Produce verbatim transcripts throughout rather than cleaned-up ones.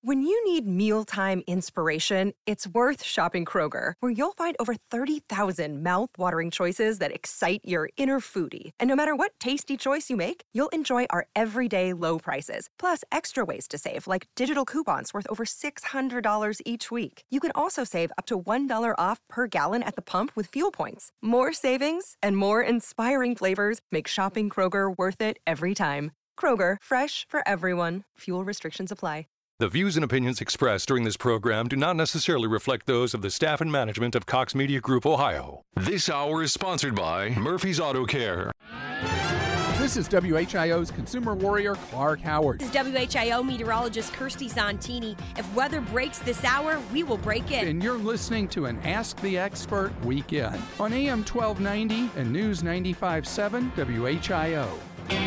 When you need mealtime inspiration, it's worth shopping Kroger, where you'll find over thirty thousand mouth-watering choices that excite your inner foodie. And no matter what tasty choice you make, you'll enjoy our everyday low prices, plus extra ways to save, like digital coupons worth over six hundred dollars each week. You can also save up to one dollar off per gallon at the pump with fuel points. More savings and more inspiring flavors make shopping Kroger worth it every time. Kroger, fresh for everyone. Fuel restrictions apply. The views and opinions expressed during this program do not necessarily reflect those of the staff and management of Cox Media Group, Ohio. This hour is sponsored by Murphy's Auto Care. This is W H I O's consumer warrior, Clark Howard. This is W H I O meteorologist Kirsty Zontini. If weather breaks this hour, we will break it. And you're listening to an Ask the Expert weekend on A M twelve ninety and News ninety-five point seven W H I O.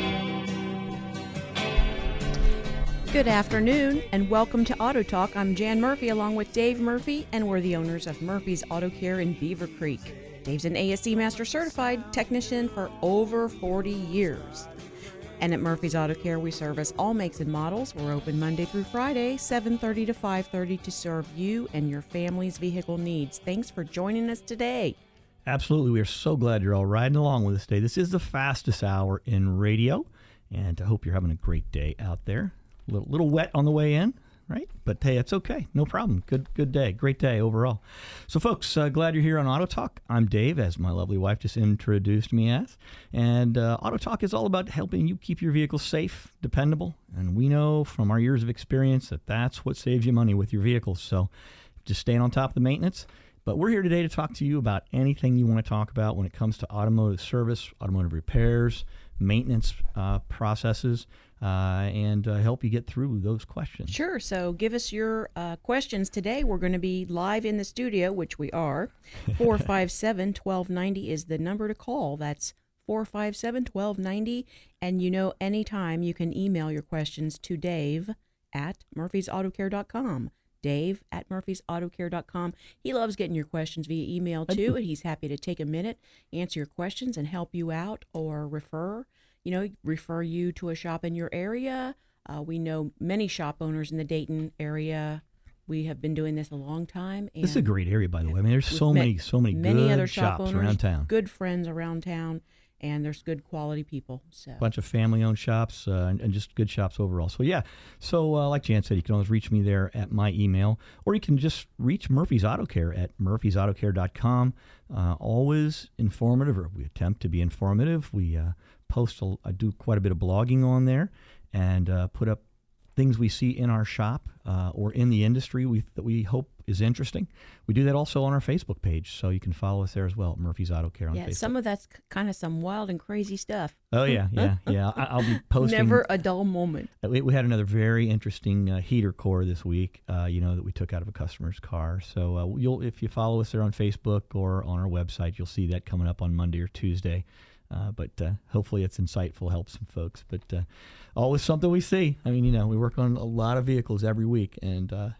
Good afternoon and welcome to Auto Talk. I'm Jan Murphy along with Dave Murphy, and we're the owners of Murphy's Auto Care in Beaver Creek. Dave's an A S E Master Certified Technician for over forty years. And at Murphy's Auto Care, we service all makes and models. We're open Monday through Friday, seven thirty to five thirty to serve you and your family's vehicle needs. Thanks for joining us today. Absolutely. We are so glad you're all riding along with us today. This is the fastest hour in radio, and I hope you're having a great day out there. A little, little wet on the way in, right? But hey, it's okay. No problem. Good good day. Great day overall. So, folks, uh, glad you're here on Auto Talk. I'm Dave, as my lovely wife just introduced me as. And uh, Auto Talk is all about helping you keep your vehicle safe, dependable. And we know from our years of experience that that's what saves you money with your vehicles. So just staying on top of the maintenance. But we're here today to talk to you about anything you want to talk about when it comes to automotive service, automotive repairs, maintenance uh, processes, uh, and uh, help you get through those questions. Sure. So give us your uh, questions today. We're going to be live in the studio, which we are. four five seven, one two nine zero is the number to call. That's four five seven, one two nine zero. And you know, anytime you can email your questions to Dave at murphys auto care dot com. Dave at murphys auto care dot com. He loves getting your questions via email, too, and he's happy to take a minute, answer your questions, and help you out or refer, you know, refer you to a shop in your area. Uh, we know many shop owners in the Dayton area. We have been doing this a long time. And this is a great area, by the way. I mean, there's so met many, so many, many good other shop shops owners, around town. Good friends around town. And there's good quality people. So a bunch of family-owned shops uh, and, and just good shops overall. So, yeah. So, uh, like Jan said, you can always reach me there at my email, or you can just reach Murphy's Auto Care at murphys auto care dot com. Uh, always informative, or we attempt to be informative. We uh, post, a, I do quite a bit of blogging on there and uh, put up things we see in our shop uh, or in the industry we, that we hope is interesting. We do that also on our Facebook page, so you can follow us there as well, Murphy's Auto Care on yeah, Facebook. Some of that's kind of some wild and crazy stuff. Oh, yeah, yeah, yeah. I, I'll be posting. Never a dull moment. We, we had another very interesting uh, heater core this week, uh, you know, that we took out of a customer's car. So uh, you'll, if you follow us there on Facebook or on our website, you'll see that coming up on Monday or Tuesday. Uh, but uh, hopefully it's insightful, helps some folks. But uh, always something we see. I mean, you know, we work on a lot of vehicles every week, and uh,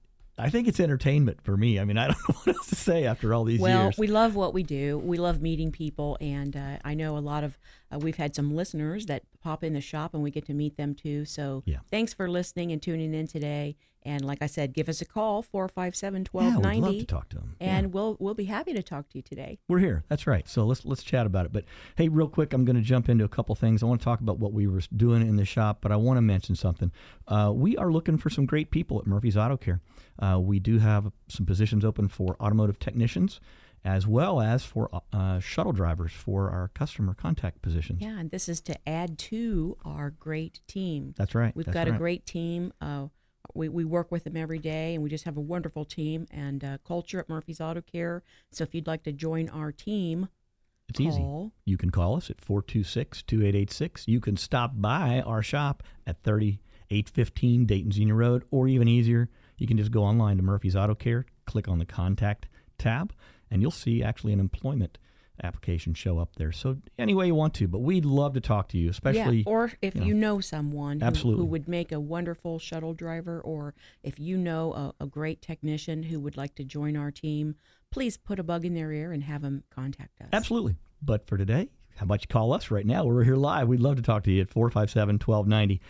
I think it's entertainment for me. I mean, I don't know what else to say after all these well, years. Well, we love what we do. We love meeting people, and uh, I know a lot of, uh, we've had some listeners that pop in the shop, and we get to meet them too. So yeah. Thanks for listening and tuning in today. And like I said, give us a call, four five seven, one two nine zero. Yeah, we'd love to talk to them. And yeah. we'll we'll be happy to talk to you today. We're here. That's right. So let's let's chat about it. But hey, real quick, I'm going to jump into a couple things. I want to talk about what we were doing in the shop, but I want to mention something. Uh, we are looking for some great people at Murphy's Auto Care. Uh, we do have some positions open for automotive technicians, as well as for uh, shuttle drivers for our customer contact positions. Yeah, and this is to add to our great team. That's right. We've That's got right. a great team. Uh, we, we work with them every day, and we just have a wonderful team and uh, culture at Murphy's Auto Care. So if you'd like to join our team, it's call. easy. You can call us at four two six, two eight eight six. You can stop by our shop at thirty-eight fifteen Dayton Xenia Road, or even easier, you can just go online to Murphy's Auto Care, click on the Contact tab, and you'll see actually an employment application show up there. So any way you want to, but we'd love to talk to you, especially... Yeah, or if you know, you know someone who, absolutely. who would make a wonderful shuttle driver, or if you know a, a great technician who would like to join our team, please put a bug in their ear and have them contact us. Absolutely. But for today, how about you call us right now? We're here live. We'd love to talk to you at four five seven, one two nine zero.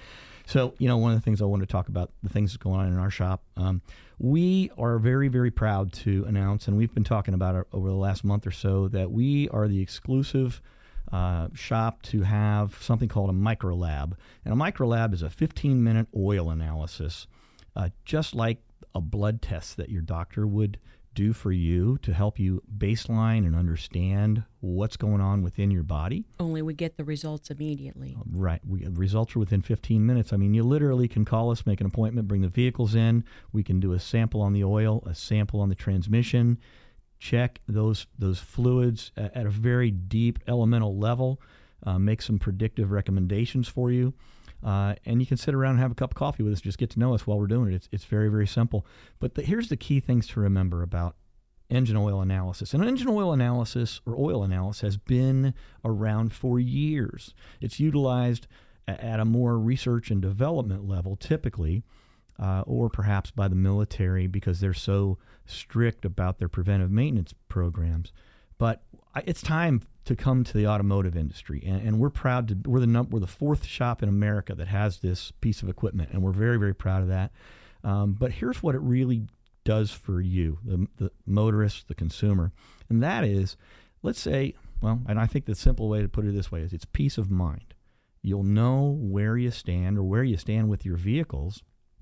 So, you know, one of the things I want to talk about, the things that's going on in our shop, um, we are very, very proud to announce, and we've been talking about it over the last month or so, that we are the exclusive uh, shop to have something called a microlab. And a microlab is a fifteen-minute oil analysis, uh, just like a blood test that your doctor would do for you to help you baseline and understand what's going on within your body. Only we get the results immediately. Right. We, the results are within fifteen minutes. I mean, you literally can call us, make an appointment, bring the vehicles in. We can do a sample on the oil, a sample on the transmission, check those those fluids at, at a very deep elemental level, uh, make some predictive recommendations for you. Uh, and you can sit around and have a cup of coffee with us, just get to know us while we're doing it. It's, it's very, very simple. But the, here's the key things to remember about engine oil analysis. And engine oil analysis or oil analysis has been around for years. It's utilized a, at a more research and development level typically, uh, or perhaps by the military because they're so strict about their preventive maintenance programs. But it's time to come to the automotive industry, and, and we're proud to. We're the num- we're the fourth shop in America that has this piece of equipment, and we're very, very proud of that. Um, but here's what it really does for you, the, the motorist, the consumer, and that is, let's say, well, and I think the simple way to put it this way is it's peace of mind. You'll know where you stand or where you stand with your vehicles,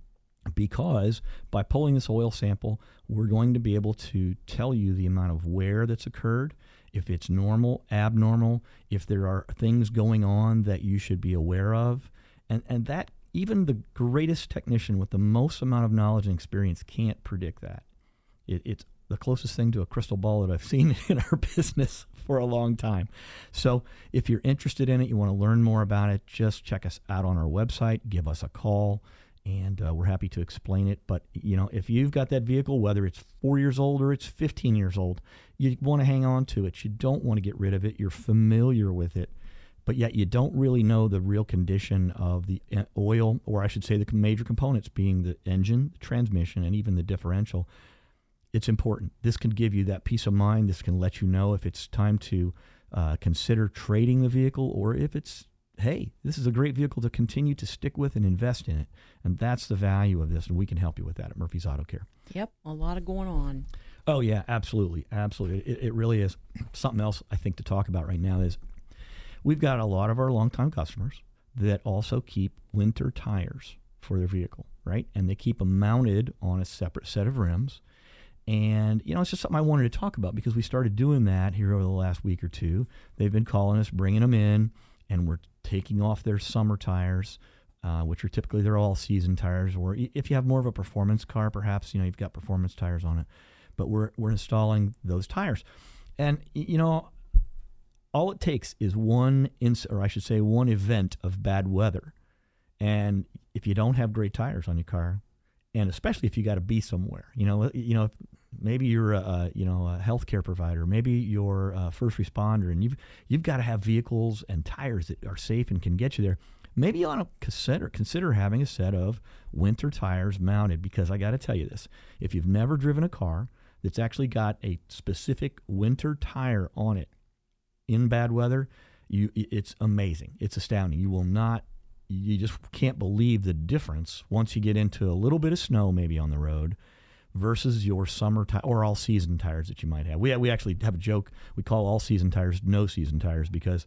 because by pulling this oil sample, we're going to be able to tell you the amount of wear that's occurred, if it's normal, abnormal, if there are things going on that you should be aware of. And and that even the greatest technician with the most amount of knowledge and experience can't predict that. It, it's the closest thing to a crystal ball that I've seen in our business for a long time. So if you're interested in it, you want to learn more about it, just check us out on our website, give us a call, and uh, we're happy to explain it. But, you know, if you've got that vehicle, whether it's four years old or it's fifteen years old, you want to hang on to it. You don't want to get rid of it. You're familiar with it, but yet you don't really know the real condition of the oil, or I should say the major components being the engine, the transmission, and even the differential. It's important. This can give you that peace of mind. This can let you know if it's time to uh, consider trading the vehicle, or if it's, hey, this is a great vehicle to continue to stick with and invest in it. And that's the value of this, and we can help you with that at Murphy's Auto Care. Yep, a lot of going on. Oh, yeah, absolutely, absolutely. It, it really is. Something else I think to talk about right now is we've got a lot of our longtime customers that also keep winter tires for their vehicle, right? And they keep them mounted on a separate set of rims. And, you know, it's just something I wanted to talk about because we started doing that here over the last week or two. They've been calling us, bringing them in, and we're taking off their summer tires, uh, which are typically their all-season tires. Or if you have more of a performance car, perhaps, you know, you've got performance tires on it. But we're we're installing those tires. And, you know, all it takes is one, ins- or I should say one event of bad weather. And if you don't have great tires on your car, and especially if you got to be somewhere, you know, you know, maybe you're a, a you know a healthcare provider, maybe you're a first responder, and you've you've got to have vehicles and tires that are safe and can get you there. Maybe you ought to consider consider having a set of winter tires mounted, because I got to tell you this: if you've never driven a car that's actually got a specific winter tire on it in bad weather, you it's amazing. It's astounding. You will not. You just can't believe the difference once you get into a little bit of snow maybe on the road versus your summer ti- or all-season tires that you might have. We we actually have a joke. We call all-season tires no-season tires because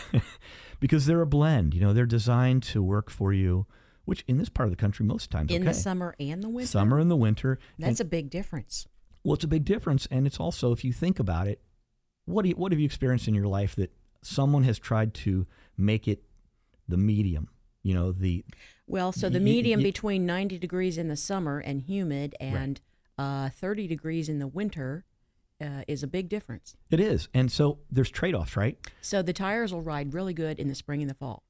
because they're a blend. You know, they're designed to work for you, which in this part of the country most times in okay. the summer and the winter. Summer and the winter. That's and, a big difference. Well, it's a big difference, and it's also, if you think about it, what do you, what have you experienced in your life that someone has tried to make it the medium? You know, the well, so the y- medium y- between ninety degrees in the summer and humid and right. uh, thirty degrees in the winter uh, is a big difference. It is. And so there's trade-offs, right? So the tires will ride really good in the spring and the fall.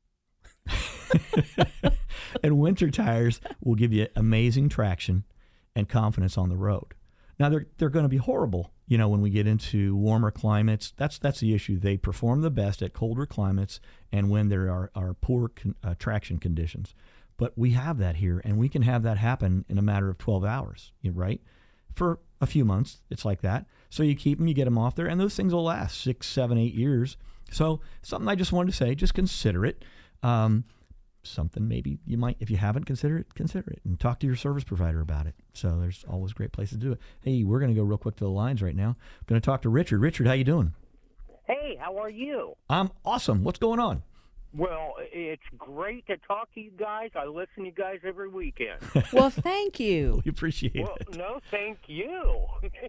And winter tires will give you amazing traction and confidence on the road. Now, they're they're going to be horrible, you know, when we get into warmer climates. That's that's the issue. They perform the best at colder climates and when there are, are poor con, uh, traction conditions. But we have that here, and we can have that happen in a matter of twelve hours, right? For a few months, it's like that. So you keep them, you get them off there, and those things will last six, seven, eight years. So something I just wanted to say, just consider it. Um, something maybe you might, if you haven't considered it, consider it and talk to your service provider about it. So there's always great places to do it. Hey, we're going to go real quick to the lines right now. I'm going to talk to Richard. Richard, how you doing? Hey, how are you? I'm awesome. What's going on? Well, it's great to talk to you guys. I listen to you guys every weekend. Well, thank you. We appreciate well, it. no, thank you.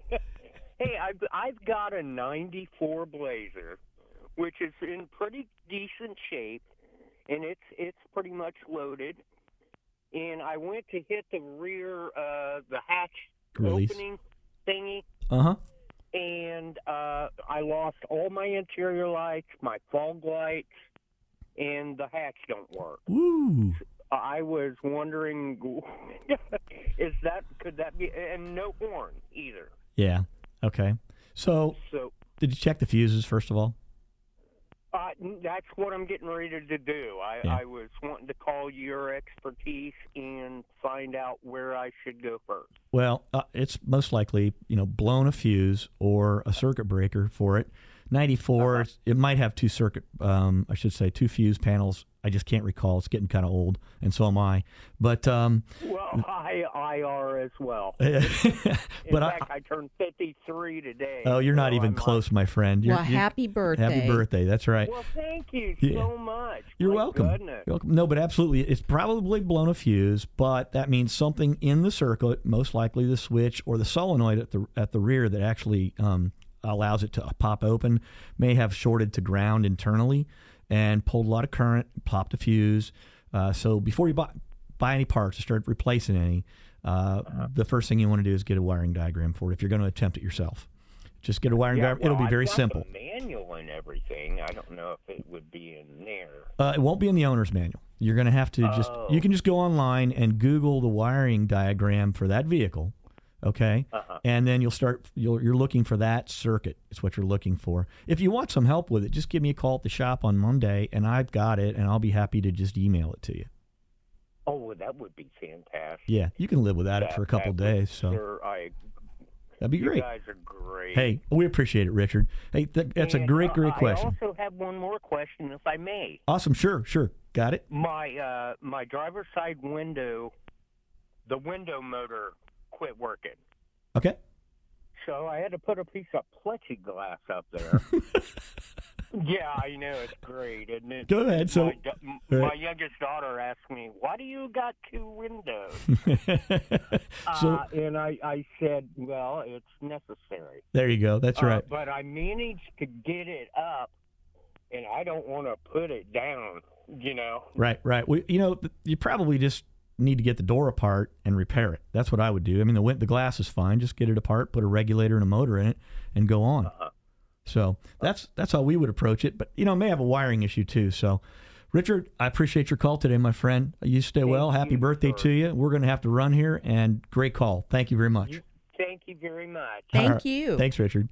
Hey, I've, I've got a ninety-four Blazer, which is in pretty decent shape, and it's it's pretty much loaded. And I went to hit the rear, uh, the hatch Release. opening thingy. Uh-huh. And uh, I lost all my interior lights, my fog lights, and the hatch don't work. Woo. I was wondering, is that could that be? And no horn either. Yeah. Okay. So, So did you check the fuses first of all? uh, that's what I'm getting ready to do. I, Yeah. I was wanting to call your expertise and find out where I should go first. Well, uh, it's most likely, you know, blown a fuse or a circuit breaker for it. ninety-four, Uh-huh. it might have two circuit, um, I should say, two fuse panels. I just can't recall. It's getting kind of old, and so am I. But um, Well, I, I are as well. but In I, fact, I, turned fifty-three today. oh, you're not so even I'm close, my friend. You're, Well, you're- happy birthday. Happy birthday. That's right. Like, well, thank you Yeah. so much. You're My welcome. goodness. You're welcome. No, but absolutely, it's probably blown a fuse, but that means something in the circuit, most likely the switch or the solenoid at the at the rear that actually um, allows it to pop open, may have shorted to ground internally and pulled a lot of current, popped a fuse. Uh, so before you buy buy any parts or start replacing any, uh, uh-huh. the first thing you want to do is get a wiring diagram for it. If you're going to attempt it yourself, just get a wiring yeah, diagram. well, It'll be very I've got simple. The manual and everything. I don't know if it would be in there. Uh, it won't be in the owner's manual. You're going to have to just, Oh. you can just go online and Google the wiring diagram for that vehicle, okay? Uh-huh. And then you'll start, you'll, you're looking for that circuit. It's what you're looking for. If you want some help with it, just give me a call at the shop on Monday, and I've got it, and I'll be happy to just email it to you. Oh, well, that would be fantastic. Yeah, you can live without that, it for a couple that would- days, so Sure, I, that'd be you great. guys are great. Hey, we appreciate it, Richard. Hey, th- that's And, a great, uh, great question. I also have one more question, if I may. Awesome, sure, sure. Got it? My uh, my driver's side window, the window motor quit working. Okay. So I had to put a piece of plexiglass up there. Yeah, I know, it's great, isn't it? Go ahead. So, my, da- right. my youngest daughter asked me, "Why do you got two windows?" so uh, and I, I said, "Well, it's necessary." there you go. That's Uh, right. But I managed to get it up, and I don't want to put it down. You know. Right, right. We, you know, th- you probably just need to get the door apart and repair it. That's what I would do. I mean, the win- the glass is fine. Just get it apart, put a regulator and a motor in it, and go on. Uh-huh. So that's that's how we would approach it. But you know, it may have a wiring issue too. So, Richard, I appreciate your call today, my friend. You stay Thank well. Happy you, birthday sir. to you. We're going to have to run here, and great call. Thank you very much. You, thank you very much. Thank All right. you. Thanks, Richard.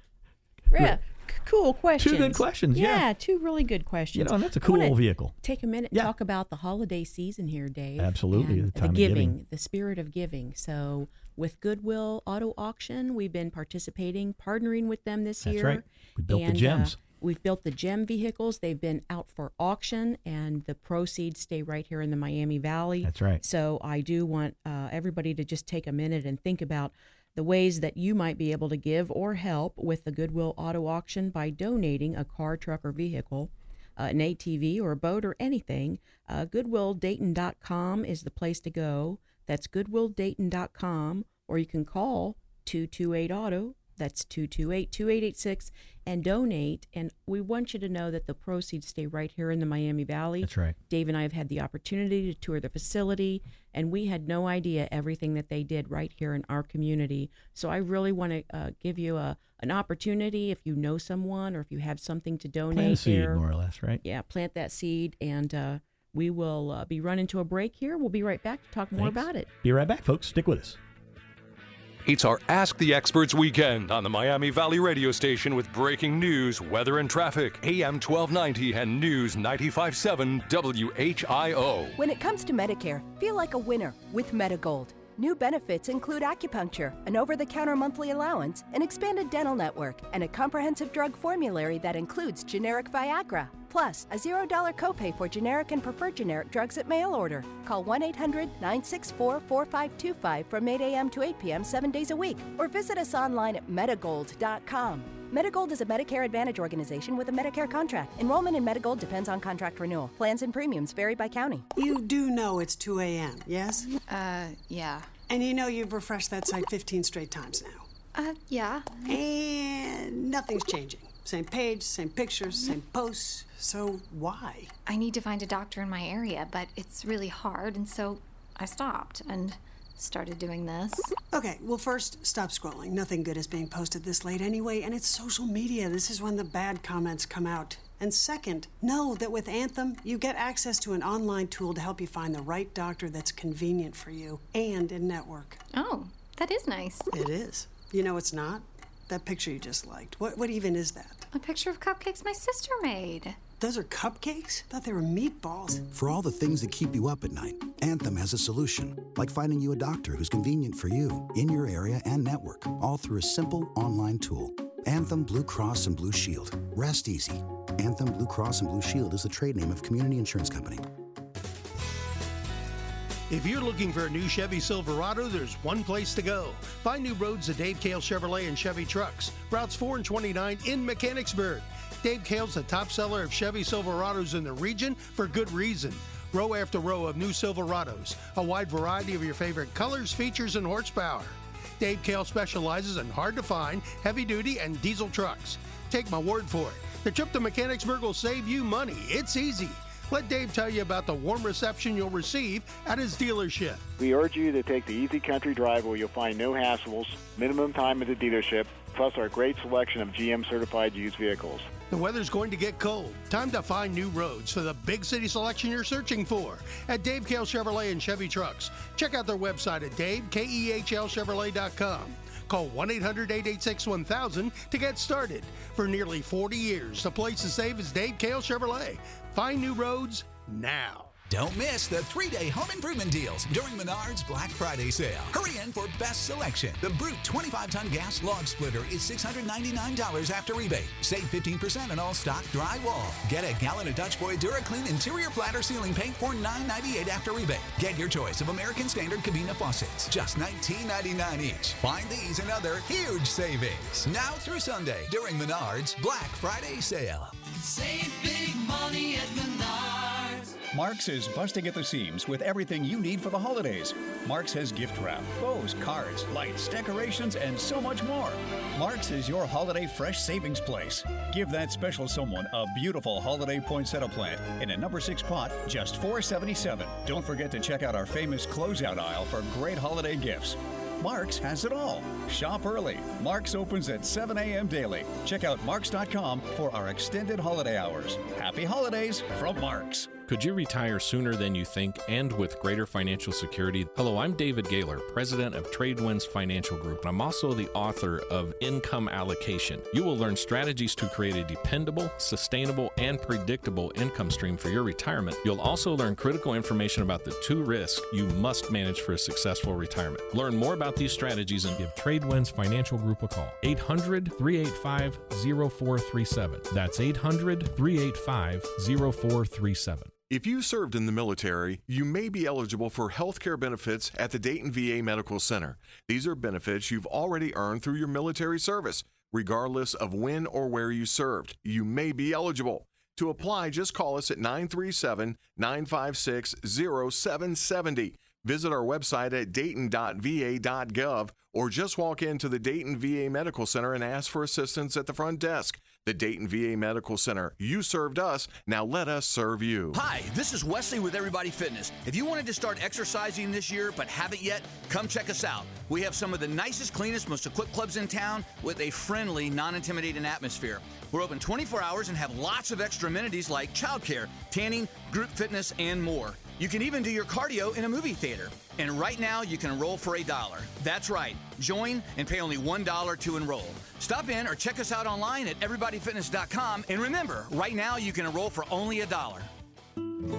Yeah, c- cool questions. good questions, yeah. two really good questions. You know, and that's a I cool wanna old vehicle. Take a minute and Yeah. talk about the holiday season here, Dave. Absolutely, and the time of giving, giving. the spirit of giving. So with Goodwill Auto Auction, we've been participating, partnering with them this That's year. right. We built the And, gems. Uh, we've built the gem vehicles. They've been out for auction, and the proceeds stay right here in the Miami Valley. That's right. So I do want uh, everybody to just take a minute and think about the ways that you might be able to give or help with the Goodwill Auto Auction by donating a car, truck, or vehicle, uh, an A T V or a boat or anything. Uh, Goodwill Dayton dot com is the place to go. That's Goodwill Dayton dot com, or you can call two two eight auto. That's two two eight, two eight eight six, and donate. And we want you to know that the proceeds stay right here in the Miami Valley. That's right. Dave and I have had the opportunity to tour the facility, and we had no idea everything that they did right here in our community. So I really want to uh, give you a an opportunity, if you know someone or if you have something to donate Plant a seed, there. more or less, right? Yeah, plant that seed, and uh, we will uh, be running to a break here. We'll be right back to talk more Thanks. about it. Be right back, folks. Stick with us. It's our Ask the Experts weekend on the Miami Valley radio station with breaking news, weather, and traffic. A M twelve ninety and News ninety-five point seven W H I O. When it comes to Medicare, feel like a winner with Medigold. New benefits include acupuncture, an over-the-counter monthly allowance, an expanded dental network, and a comprehensive drug formulary that includes generic Viagra. Plus, a zero dollar copay for generic and preferred generic drugs at mail order. Call one eight hundred nine six four four five two five from eight a.m. to eight p.m. seven days a week, or visit us online at Medigold dot com. Medigold is a Medicare Advantage organization with a Medicare contract. Enrollment in Medigold depends on contract renewal. Plans and premiums vary by county. You do know it's two a.m., yes? Uh, yeah. And you know you've refreshed that site fifteen straight times now. Uh, yeah. And nothing's changing. Same page, same pictures, same posts. So why? I need to find a doctor in my area, but it's really hard, and so I stopped and started doing this. Okay, well, first, stop scrolling. Nothing good is being posted this late anyway, and it's social media. This is when the bad comments come out. And second, know that with Anthem, you get access to an online tool to help you find the right doctor that's convenient for you and in network. Oh, that is nice. It is. You know it's not? That picture you just liked. What what even is that? A picture of cupcakes my sister made. Those are cupcakes? I thought they were meatballs. For all the things that keep you up at night, Anthem has a solution. Like finding you a doctor who's convenient for you, in your area and network, all through a simple online tool. Anthem Blue Cross and Blue Shield. Rest easy. Anthem Blue Cross and Blue Shield is the trade name of Community Insurance Company. If you're looking for a new Chevy Silverado, there's one place to go. Find new roads at Dave Kale Chevrolet and Chevy Trucks. Routes four and twenty-nine in Mechanicsburg. Dave Kale's the top seller of Chevy Silverados in the region for good reason. Row after row of new Silverados. A wide variety of your favorite colors, features, and horsepower. Dave Kale specializes in hard-to-find, heavy-duty, and diesel trucks. Take my word for it. The trip to Mechanicsburg will save you money. It's easy. Let Dave tell you about the warm reception you'll receive at his dealership. We urge you to take the easy country drive where you'll find no hassles, minimum time at the dealership, plus our great selection of G M-certified used vehicles. The weather's going to get cold. Time to find new roads for the big city selection you're searching for at Dave Kale Chevrolet and Chevy Trucks. Check out their website at dave kehl chevrolet dot com. Call one eight hundred eight eight six one thousand to get started. For nearly forty years, the place to save is Dave Kale Chevrolet. Find new roads now. Don't miss the three-day home improvement deals during Menards Black Friday sale. Hurry in for best selection. The Brute twenty-five ton gas log splitter is six hundred ninety-nine dollars after rebate. Save fifteen percent on all stock drywall. Get a gallon of Dutch Boy DuraClean interior flat or ceiling paint for nine ninety-eight after rebate. Get your choice of American Standard Cabina faucets, just nineteen ninety-nine each. Find these and other huge savings now through Sunday during Menards Black Friday sale. Save big money at Menards. Mark's is busting at the seams with everything you need for the holidays. Mark's has gift wrap, bows, cards, lights, decorations, and so much more. Mark's is your holiday fresh savings place. Give that special someone a beautiful holiday poinsettia plant in a number six pot, just four seventy-seven. Don't forget to check out our famous closeout aisle for great holiday gifts. Mark's has it all. Shop early. Mark's opens at seven a.m. daily. Check out marks dot com for our extended holiday hours. Happy holidays from Mark's. Could you retire sooner than you think and with greater financial security? Hello, I'm David Gaylor, president of Tradewinds Financial Group, and I'm also the author of Income Allocation. You will learn strategies to create a dependable, sustainable, and predictable income stream for your retirement. You'll also learn critical information about the two risks you must manage for a successful retirement. Learn more about these strategies and give Tradewinds Financial Group a call. eight hundred, three eight five, zero four three seven. That's eight hundred, three eight five, zero four three seven. If you served in the military, you may be eligible for health care benefits at the Dayton V A Medical Center. These are benefits you've already earned through your military service. Regardless of when or where you served, you may be eligible. To apply, just call us at nine three seven, nine five six, zero seven seven zero. Visit our website at dayton dot v a dot gov or just walk into the Dayton V A Medical Center and ask for assistance at the front desk. The Dayton V A Medical Center. You served us, now let us serve you. Hi, this is Wesley with Everybody Fitness. If you wanted to start exercising this year but haven't yet, come check us out. We have some of the nicest, cleanest, most equipped clubs in town with a friendly, non-intimidating atmosphere. We're open twenty-four hours and have lots of extra amenities like childcare, tanning, group fitness, and more. You can even do your cardio in a movie theater. And right now, you can enroll for a dollar. That's right. Join and pay only one dollar to enroll. Stop in or check us out online at everybody fitness dot com. And remember, right now, you can enroll for only a dollar.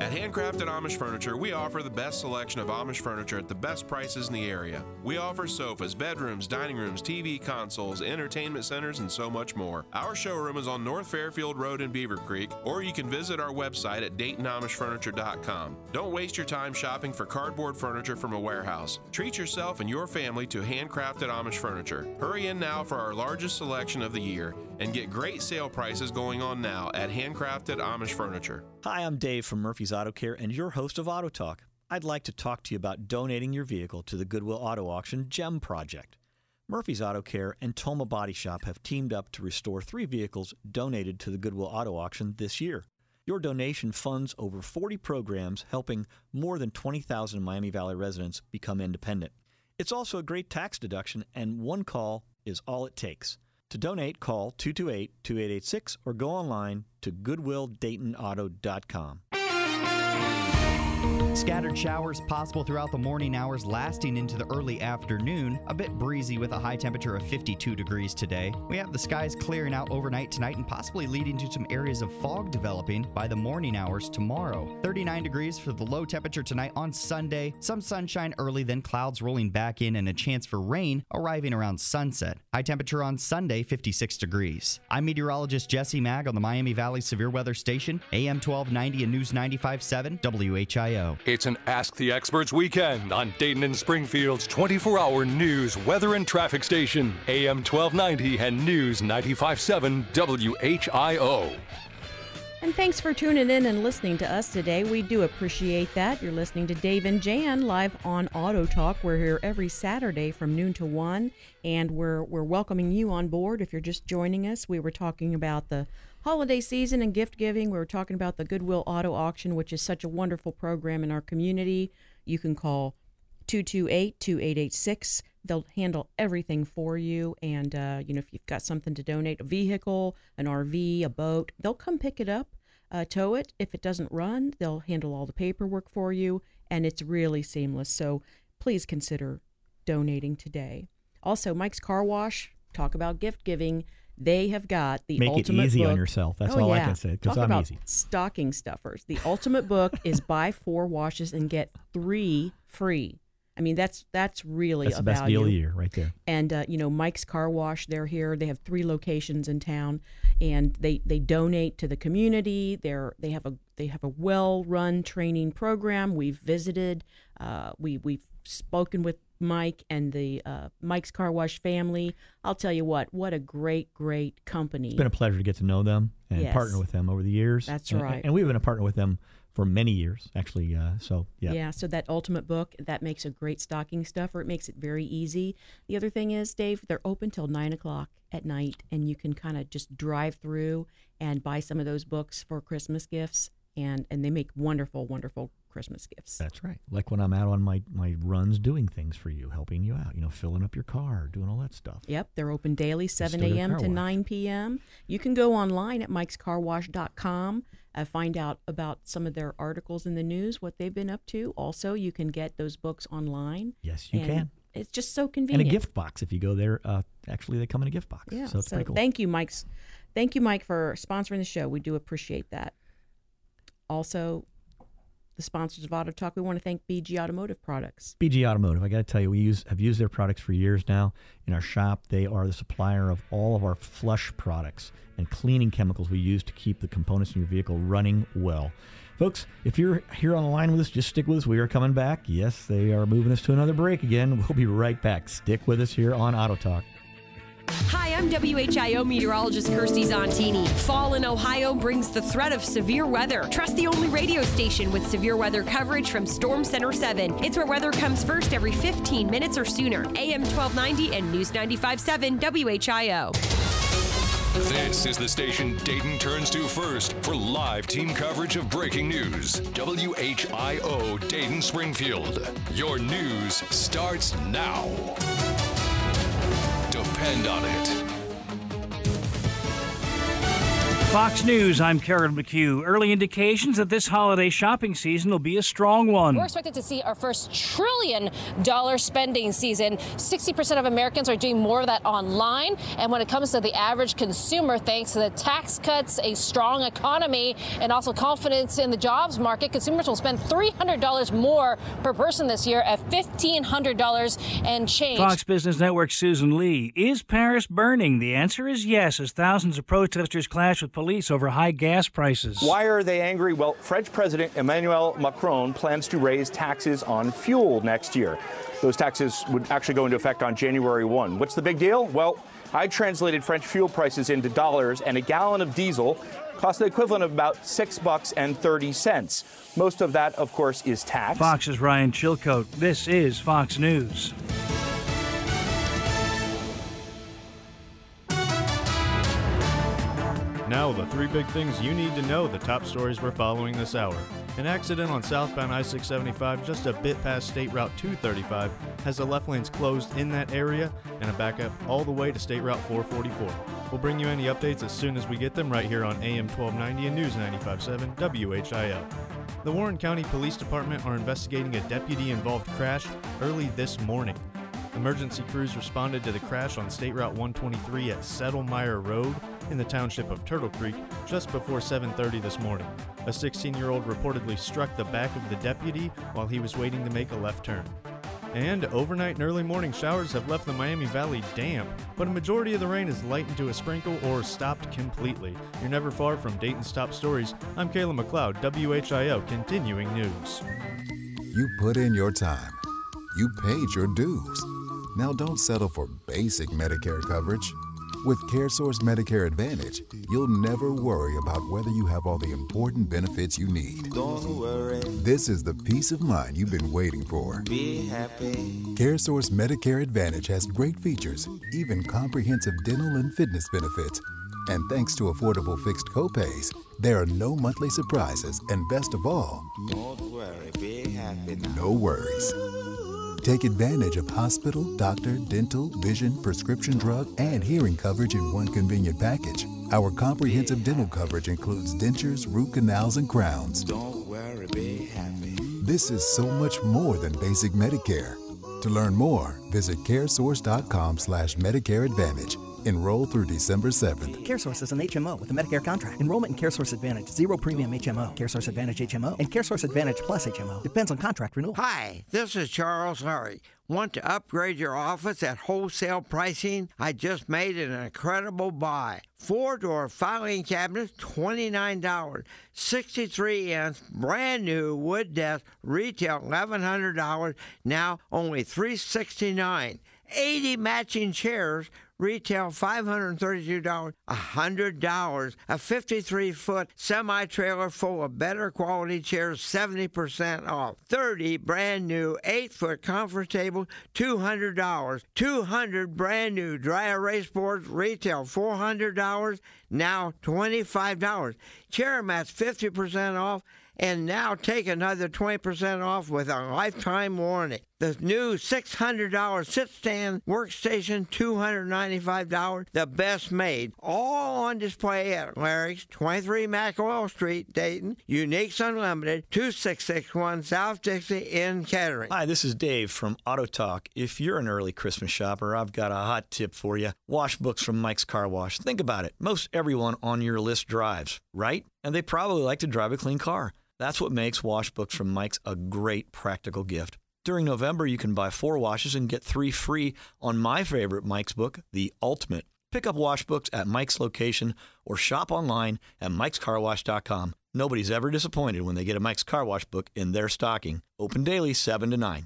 At Handcrafted Amish Furniture, we offer the best selection of Amish furniture at the best prices in the area. We offer sofas, bedrooms, dining rooms, T V consoles, entertainment centers, and so much more. Our showroom is on North Fairfield Road in Beaver Creek, or you can visit our website at Dayton Amish Furniture dot com. Don't waste your time shopping for cardboard furniture from a warehouse. Treat yourself and your family to Handcrafted Amish Furniture. Hurry in now for our largest selection of the year and get great sale prices going on now at Handcrafted Amish Furniture. Hi, I'm Dave from Murphy's Auto Care and your host of Auto Talk. I'd like to talk to you about donating your vehicle to the Goodwill Auto Auction GEM Project. Murphy's Auto Care and Toma Body Shop have teamed up to restore three vehicles donated to the Goodwill Auto Auction this year. Your donation funds over forty programs helping more than twenty thousand Miami Valley residents become independent. It's also a great tax deduction, and one call is all it takes. To donate, call two two eight, two eight eight six or go online to goodwill dayton auto dot com. Scattered showers possible throughout the morning hours lasting into the early afternoon. A bit breezy with a high temperature of fifty-two degrees today. We have the skies clearing out overnight tonight and possibly leading to some areas of fog developing by the morning hours tomorrow. thirty-nine degrees for the low temperature tonight on Sunday. Some sunshine early, then clouds rolling back in and a chance for rain arriving around sunset. High temperature on Sunday, fifty-six degrees. I'm meteorologist Jesse Mag on the Miami Valley Severe Weather Station, A M twelve ninety and News ninety-five point seven W H I O. It's an Ask the Experts weekend on Dayton and Springfield's twenty-four hour news, weather, and traffic station, A M twelve ninety and News ninety-five point seven W H I O. And thanks for tuning in and listening to us today. We do appreciate that. You're listening to Dave and Jan live on Auto Talk. We're here every Saturday from noon to one, and we're we're welcoming you on board if you're just joining us. We were talking about the holiday season and gift giving. We were talking about the Goodwill Auto Auction, which is such a wonderful program in our community. You can call two two eight, two eight eight six. They'll handle everything for you. And, uh, you know, if you've got something to donate, a vehicle, an R V, a boat, they'll come pick it up, uh, tow it. If it doesn't run, they'll handle all the paperwork for you. And it's really seamless. So please consider donating today. Also, Mike's Car Wash, talk about gift giving. They have got the Make ultimate it easy book. on yourself. That's oh, all yeah. I can say, because Talk I'm about easy. Stocking stuffers. The ultimate book is buy four washes and get three free. I mean, that's that's really That's a the best value. deal of the year right there. And, uh, you know, Mike's Car Wash, they're here. They have three locations in town, and they, they donate to the community. They're they have a they have a well-run training program. We've visited. Uh, we we've spoken with Mike and the uh, Mike's Car Wash family. I'll tell you what, what a great, great company. It's been a pleasure to get to know them and Yes. partner with them over the years. That's And- right. And we've been a partner with them for many years, actually. Uh, so, yeah. Yeah, so that ultimate book, that makes a great stocking stuffer. It makes it very easy. The other thing is, Dave, they're open till nine o'clock at night, and you can kind of just drive through and buy some of those books for Christmas gifts, and, and they make wonderful, wonderful Christmas gifts. That's right. Like when I'm out on my, my runs doing things for you, helping you out, you know, filling up your car, doing all that stuff. Yep, they're open daily, seven still get a a.m. car to wash. nine p.m. You can go online at mikes car wash dot com, uh, find out about some of their articles in the news, what they've been up to. Also, you can get those books online. Yes, you and can. It's just so And convenient. a gift box. If you go there, uh, actually, they come in a gift box. Yeah, So it's pretty cool. thank you, Mike's. Thank you, Mike, for sponsoring the show. We do appreciate that. Also, the sponsors of Auto Talk, we want to thank B G Automotive Products. B G Automotive, I got to tell you, we use have used their products for years now. In our shop, they are the supplier of all of our flush products and cleaning chemicals we use to keep the components in your vehicle running well. Folks, if you're here on the line with us, just stick with us. We are coming back. Yes, they are moving us to another break again. We'll be right back. Stick with us here on Auto Talk. Hi, I'm W H I O meteorologist Kirsty Zontini. Fall in Ohio brings the threat of severe weather. Trust the only radio station with severe weather coverage from Storm Center seven. It's where weather comes first every fifteen minutes or sooner. A M twelve ninety and News ninety-five point seven W H I O. This is the station Dayton turns to first for live team coverage of breaking news. W H I O Dayton Springfield. Your news starts now. Depend on it. Fox News, I'm Karen McHugh. Early indications that this holiday shopping season will be a strong one. We're expected to see our first trillion dollar spending season. sixty percent of Americans are doing more of that online. And when it comes to the average consumer, thanks to the tax cuts, a strong economy, and also confidence in the jobs market, consumers will spend three hundred dollars more per person this year at fifteen hundred dollars and change. Fox Business Network's Susan Lee. Is Paris burning? The answer is yes, as thousands of protesters clash with police over high gas prices. Why are they angry? Well, French President Emmanuel Macron plans to raise taxes on fuel next year. Those taxes would actually go into effect on January first. What's the big deal? Well, I translated French fuel prices into dollars, and a gallon of diesel costs the equivalent of about six bucks and thirty cents. Most of that, of course, is tax. Fox's Ryan Chilcote. This is Fox News. Now, the three big things you need to know, the top stories we're following this hour. An accident on southbound I six seventy-five just a bit past State Route two thirty-five has the left lanes closed in that area and a backup all the way to State Route four forty-four. We'll bring you any updates as soon as we get them right here on A M twelve ninety and News ninety-five point seven W H I O. The Warren County Police Department are investigating a deputy-involved crash early this morning. Emergency crews responded to the crash on State Route one twenty-three at Settlemire Road in the township of Turtle Creek just before seven thirty this morning. A sixteen-year-old reportedly struck the back of the deputy while he was waiting to make a left turn. And overnight and early morning showers have left the Miami Valley damp, but a majority of the rain is lightened to a sprinkle or stopped completely. You're never far from Dayton's top stories. I'm Kayla McLeod, W H I O Continuing News. You put in your time. You paid your dues. Now don't settle for basic Medicare coverage. With CareSource Medicare Advantage, you'll never worry about whether you have all the important benefits you need. Don't worry. This is the peace of mind you've been waiting for. Be happy. CareSource Medicare Advantage has great features, even comprehensive dental and fitness benefits. And thanks to affordable fixed copays, there are no monthly surprises, and best of all, Don't worry. Be happy now. no worries. Take advantage of hospital, doctor, dental, vision, prescription drug, and hearing coverage in one convenient package. Our comprehensive dental coverage includes dentures, root canals, and crowns. Don't worry. Be happy. This is so much more than basic Medicare. To learn more, visit caresource.com slash Medicare Advantage. Enroll through December seventh. CareSource is an H M O with a Medicare contract. Enrollment in CareSource Advantage, zero premium H M O, CareSource Advantage H M O, and CareSource Advantage Plus H M O. Depends on contract renewal. Hi, this is Charles Hurry. Want to upgrade your office at wholesale pricing? I just made an incredible buy. Four-door filing cabinets, twenty-nine dollars. sixty-three inch, brand new wood desk, retail eleven hundred dollars, now only three hundred sixty-nine dollars. eighty matching chairs, retail five hundred thirty-two dollars, one hundred dollars. A fifty-three foot semi-trailer full of better quality chairs, seventy percent off. thirty brand new eight foot conference tables, two hundred dollars. two hundred brand new dry erase boards, retail four hundred dollars, now twenty-five dollars. Chair mats, fifty percent off. And now take another twenty percent off with a lifetime warranty. The new six hundred dollars sit-stand workstation, two hundred ninety-five dollars, the best made. All on display at Larry's, twenty-three McElwell Street, Dayton. Uniques Unlimited, two six six one South Dixie in Kettering. Hi, this is Dave from Auto Talk. If you're an early Christmas shopper, I've got a hot tip for you. Wash books from Mike's Car Wash. Think about it. Most everyone on your list drives, right? And they probably like to drive a clean car. That's what makes wash books from Mike's a great practical gift. During November, you can buy four washes and get three free on my favorite Mike's book, The Ultimate. Pick up wash books at Mike's location or shop online at mikes car wash dot com. Nobody's ever disappointed when they get a Mike's Car Wash book in their stocking. Open daily seven to nine.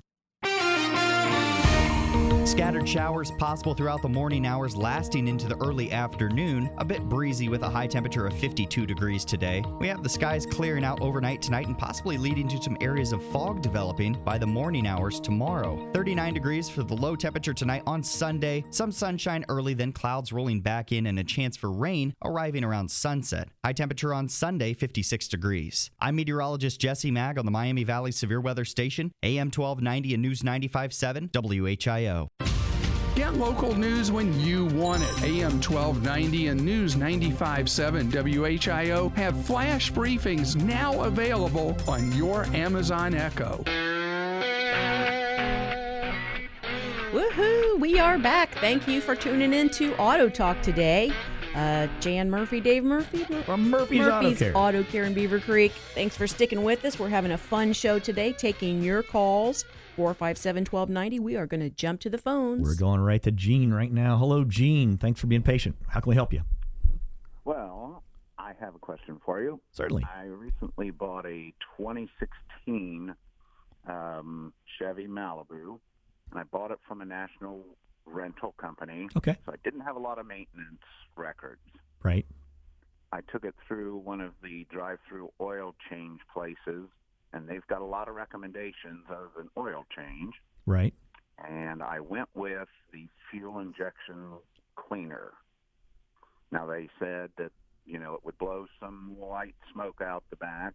Scattered showers possible throughout the morning hours lasting into the early afternoon. A bit breezy with a high temperature of fifty-two degrees today. We have the skies clearing out overnight tonight and possibly leading to some areas of fog developing by the morning hours tomorrow. thirty-nine degrees for the low temperature tonight on Sunday. Some sunshine early, then clouds rolling back in and a chance for rain arriving around sunset. High temperature on Sunday, fifty-six degrees. I'm meteorologist Jesse Mag on the Miami Valley Severe Weather Station, A M twelve ninety and News ninety-five point seven W H I O. Get local news when you want it. A M twelve ninety and News ninety-five point seven W H I O have flash briefings now available on your Amazon Echo. Woohoo! We are back. Thank you for tuning in to Auto Talk today. Uh, Jan Murphy, Dave Murphy, from Murphy's, Murphy's Auto Care. Auto Care in Beaver Creek. Thanks for sticking with us. We're having a fun show today, taking your calls. four five seven, one two nine zero. We are going to jump to the phones. We're going right to Gene right now. Hello, Gene. Thanks for being patient. How can we help you? Well, I have a question for you. Certainly. I recently bought a twenty sixteen um, Chevy Malibu, and I bought it from a national rental company. Okay. So I didn't have a lot of maintenance records. Right. I took it through one of the drive-through oil change places, and they've got a lot of recommendations of an oil change. Right. And I went with the fuel injection cleaner. Now, they said that, you know, it would blow some white smoke out the back,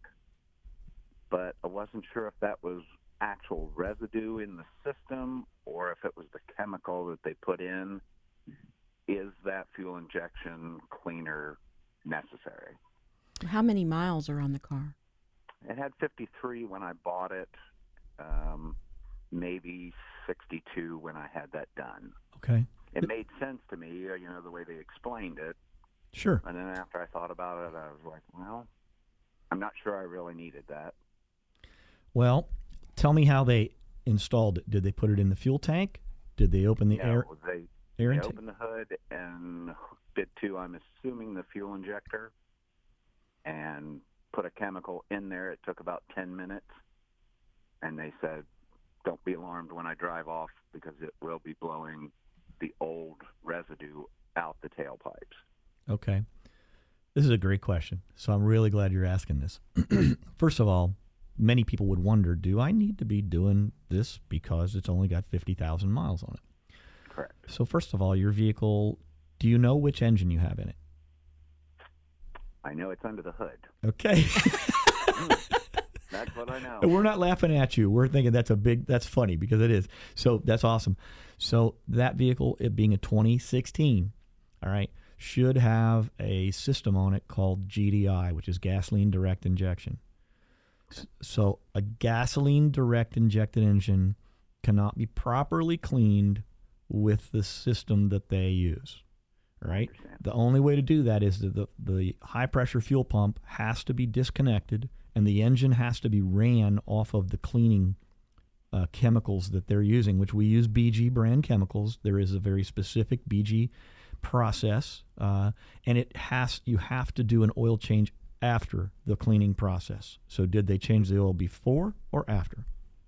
but I wasn't sure if that was actual residue in the system or if it was the chemical that they put in. Is that fuel injection cleaner necessary? How many miles are on the car? It had fifty-three when I bought it, um, maybe sixty-two when I had that done. Okay. It made sense to me, uh, you know, the way they explained it. Sure. And then after I thought about it, I was like, well, I'm not sure I really needed that. Well, tell me how they installed it. Did they put it in the fuel tank? Did they open the no, air? They, air they intake? opened the hood and hooked it to, I'm assuming, the fuel injector and put a chemical in there. It took about ten minutes. And they said, don't be alarmed when I drive off because it will be blowing the old residue out the tailpipes. Okay. This is a great question. So I'm really glad you're asking this. First of all, many people would wonder, do I need to be doing this because it's only got fifty thousand miles on it? Correct. So first of all, your vehicle, do you know which engine you have in it? I know it's under the hood. Okay. That's what I know. We're not laughing at you. We're thinking that's a big, that's funny because it is. So that's awesome. So that vehicle, it being a twenty sixteen, all right, should have a system on it called G D I, which is gasoline direct injection. So a gasoline direct injected engine cannot be properly cleaned with the system that they use, right? The only way to do that is that the, the high pressure fuel pump has to be disconnected and the engine has to be ran off of the cleaning uh, chemicals that they're using, which we use B G brand chemicals. There is a very specific B G process, uh, and it has you have to do an oil change after the cleaning process. So did they change the oil before or after?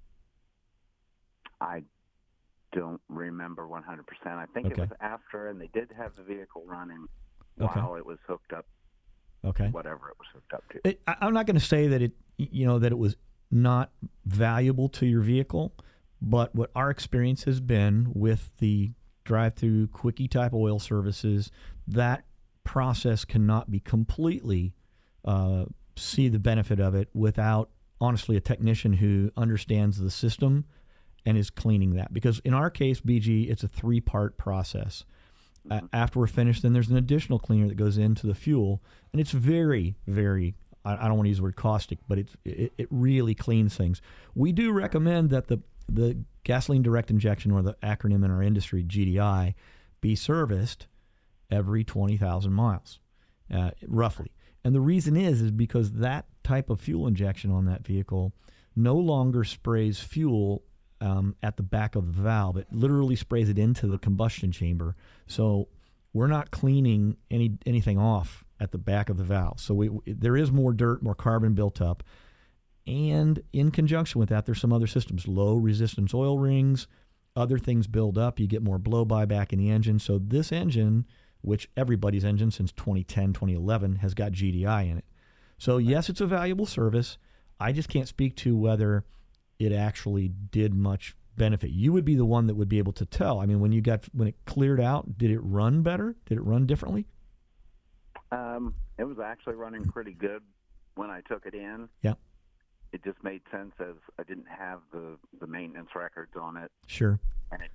I don't remember one hundred percent. I think Okay. it was after, and they did have the vehicle running Okay. while it was hooked up, Okay. whatever it was hooked up to. It, I, I'm not going to say that it, you know, that it was not valuable to your vehicle, but what our experience has been with the drive-through quickie type oil services, that process cannot be completely uh, see the benefit of it without, honestly, a technician who understands the system and is cleaning that. Because in our case, B G, it's a three-part process. Uh, after we're finished, then there's an additional cleaner that goes into the fuel, and it's very, very, I, I don't want to use the word caustic, but it's, it, it really cleans things. We do recommend that the, the gasoline direct injection, or the acronym in our industry, G D I, be serviced every twenty thousand miles, uh, roughly. And the reason is, is because that type of fuel injection on that vehicle no longer sprays fuel Um, at the back of the valve. It literally sprays it into the combustion chamber. So we're not cleaning any anything off at the back of the valve. So we, we, there is more dirt, more carbon built up. And in conjunction with that, there's some other systems, low resistance oil rings, other things build up. You get more blow by back in the engine. So this engine, which everybody's engine since twenty ten, twenty eleven, has got G D I in it. So yes, it's a valuable service. I just can't speak to whether it actually did much benefit. You would be the one that would be able to tell. I mean, when you got when it cleared out, did it run better? Did it run differently? Um, it was actually running pretty good when I took it in. Yeah. It just made sense as I didn't have the, the maintenance records on it. Sure. And it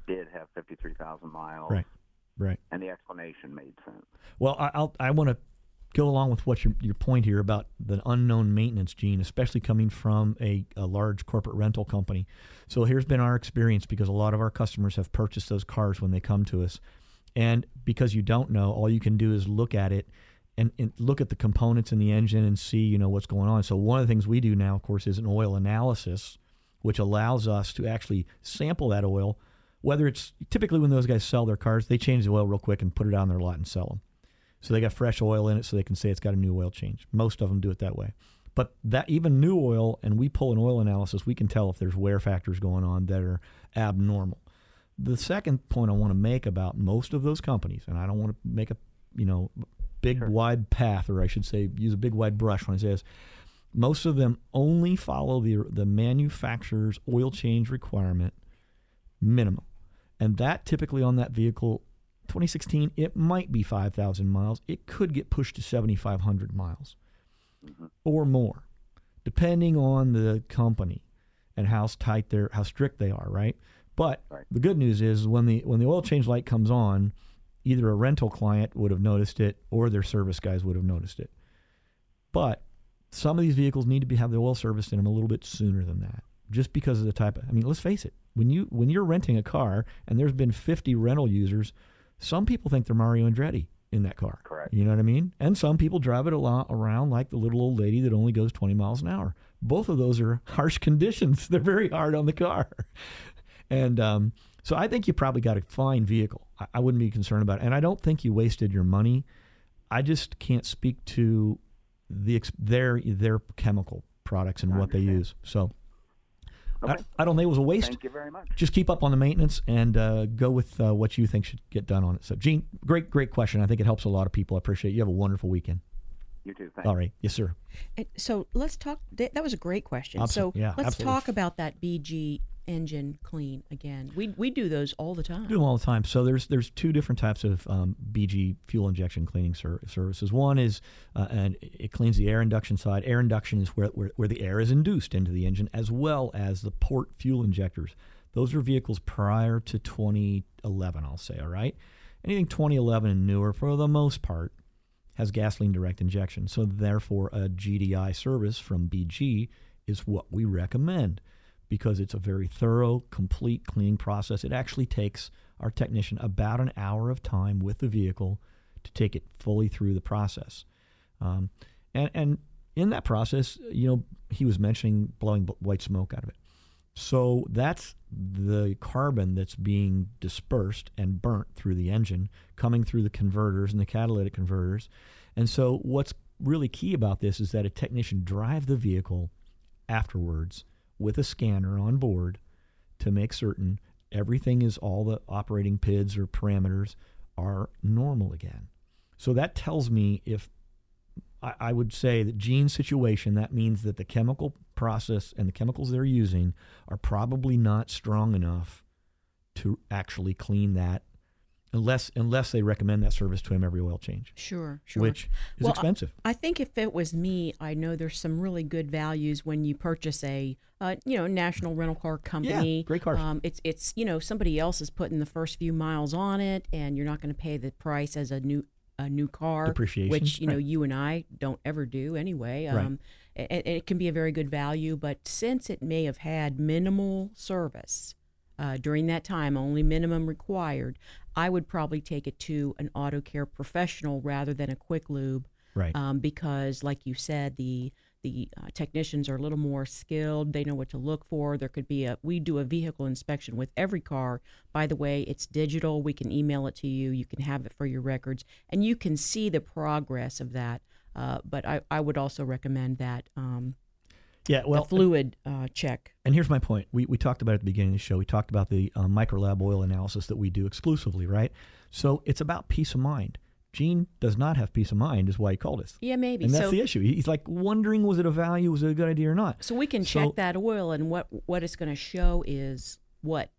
did have fifty-three thousand miles. Right, right. And the explanation made sense. Well, I, I'll, I want to go along with what your your point here about the unknown maintenance, Gene, especially coming from a, a large corporate rental company. So here's been our experience, because a lot of our customers have purchased those cars when they come to us. And because you don't know, all you can do is look at it and, and look at the components in the engine and see, you know, what's going on. So one of the things we do now, of course, is an oil analysis, which allows us to actually sample that oil. Whether it's typically when those guys sell their cars, they change the oil real quick and put it on their lot and sell them. So they got fresh oil in it, so they can say it's got a new oil change. Most of them do it that way. But that even new oil, and we pull an oil analysis, we can tell if there's wear factors going on that are abnormal. The second point I want to make about most of those companies, and I don't want to make a, you know, big sure. wide path, or I should say use a big wide brush when I say this, most of them only follow the the manufacturer's oil change requirement minimum. And that typically on that vehicle, twenty sixteen, it might be five thousand miles. It could get pushed to seventy-five hundred miles mm-hmm. or more, depending on the company and how tight they're, how strict they are, right? But right. the good news is when the when the oil change light comes on, either a rental client would have noticed it or their service guys would have noticed it. But some of these vehicles need to be have the oil serviced in them a little bit sooner than that, just because of the type of, I mean, let's face it, when, you, when you're renting a car and there's been fifty rental users, some people think they're Mario Andretti in that car. Correct. You know what I mean? And some people drive it a lot around like the little old lady that only goes twenty miles an hour. Both of those are harsh conditions. They're very hard on the car. And um, so I think you probably got a fine vehicle. I, I wouldn't be concerned about it. And I don't think you wasted your money. I just can't speak to the their their chemical products and I what understand. They use. So okay. I, I don't think it was a waste. Thank you very much. Just keep up on the maintenance and uh, go with uh, what you think should get done on it. So, Gene, great, great question. I think it helps a lot of people. I appreciate it. You have a wonderful weekend. You too. Thanks. All right. Yes, sir. And so let's talk. That was a great question. Absolutely. So yeah, let's absolutely. talk about that B G engine clean again. We we do those all the time. Do them all the time. So there's there's two different types of um, B G fuel injection cleaning ser- services. One is uh, and it cleans the air induction side. Air induction is where, where where the air is induced into the engine, as well as the port fuel injectors. Those are vehicles prior to twenty eleven, I'll say. All right, anything twenty eleven and newer, for the most part, has gasoline direct injection. So therefore, a G D I service from B G is what we recommend, because it's a very thorough, complete cleaning process. It actually takes our technician about an hour of time with the vehicle to take it fully through the process. Um, and, and in that process, you know, he was mentioning blowing white smoke out of it. So that's the carbon that's being dispersed and burnt through the engine, coming through the converters and the catalytic converters. And so what's really key about this is that a technician drive the vehicle afterwards with a scanner on board to make certain everything is, all the operating P I Ds or parameters are normal again. So that tells me, if I, I would say that Gene's situation, that means that the chemical process and the chemicals they're using are probably not strong enough to actually clean that, unless unless they recommend that service to him every oil change. Sure, sure. Which is well, expensive. I, I think if it was me, I know there's some really good values when you purchase a, uh, you know, national rental car company. Yeah, great cars. Um, it's it's you know, somebody else is putting the first few miles on it, and you're not going to pay the price as a new a new car, depreciation, which you know right. you and I don't ever do anyway. Um, right. and, and it can be a very good value, but since it may have had minimal service uh, during that time, only minimum required, I would probably take it to an auto care professional rather than a quick lube. Right. Um, because, like you said, the the uh, technicians are a little more skilled. They know what to look for. There could be a, we do a vehicle inspection with every car. By the way, it's digital. We can email it to you. You can have it for your records, and you can see the progress of that. Uh, but I, I would also recommend that. Um, Yeah, well, the fluid uh, check. And here's my point. We we talked about it at the beginning of the show. We talked about the uh, microlab oil analysis that we do exclusively, right? So it's about peace of mind. Gene does not have peace of mind, is why he called us. Yeah, maybe. And that's so, the issue. He's like wondering, was it a value? Was it a good idea or not? So we can so, check that oil, and what what it's going to show is what?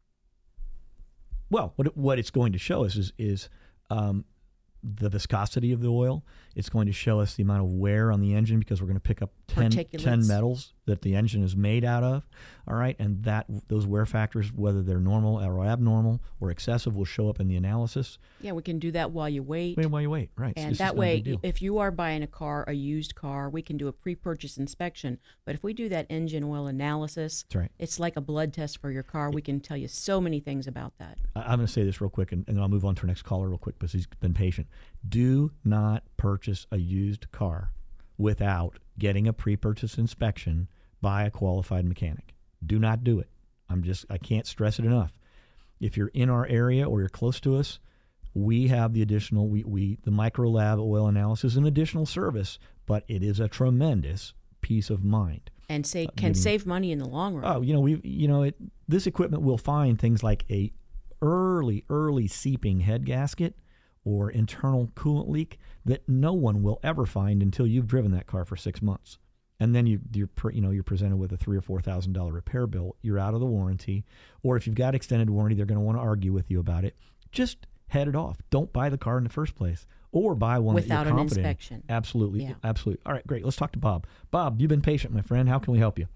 Well, what it, what it's going to show us is is um, the viscosity of the oil. It's going to show us the amount of wear on the engine, because we're going to pick up ten, ten metals that the engine is made out of, all right, and that those wear factors, whether they're normal or abnormal or excessive, will show up in the analysis. Yeah, we can do that while you wait. Wait while you wait, right. And This is that not a way, big deal. if you are buying a car, a used car, we can do a pre-purchase inspection. But if we do that engine oil analysis, That's right. it's like a blood test for your car. We can tell you so many things about that. I- I'm going to say this real quick, and, and then I'll move on to our next caller real quick because he's been patient. Do not purchase a used car without getting a pre-purchase inspection by a qualified mechanic. Do not do it. I'm just, I can't stress it enough. If you're in our area or you're close to us, we have the additional, we, we the micro lab oil analysis, an additional service, but it is a tremendous peace of mind. And say Uh, can giving- save money in the long run. Oh, you know, we, you know, it, this equipment will find things like a early, early seeping head gasket or internal coolant leak that no one will ever find until you've driven that car for six months. And then you, you're, pre, you know, you're presented with a three or four thousand dollar repair bill. You're out of the warranty, or if you've got extended warranty, they're going to want to argue with you about it. Just head it off. Don't buy the car in the first place, or buy one Without that you're an confident in. inspection. Absolutely, Yeah. absolutely. All right, great. Let's talk to Bob. Bob, you've been patient, my friend. How can we help you?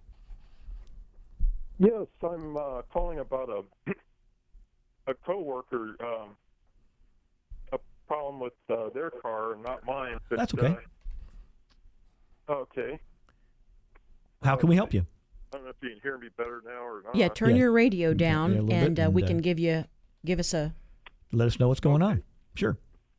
Yes, I'm uh, calling about a a coworker um, a problem with uh, their car, not mine. But, That's okay. Uh, okay. How can we help you? I don't know if you can hear me better now or not. Yeah, turn your radio down, Yeah, a little and bit, uh, we and, uh, can give you give us a. Let us know what's going on. Sure.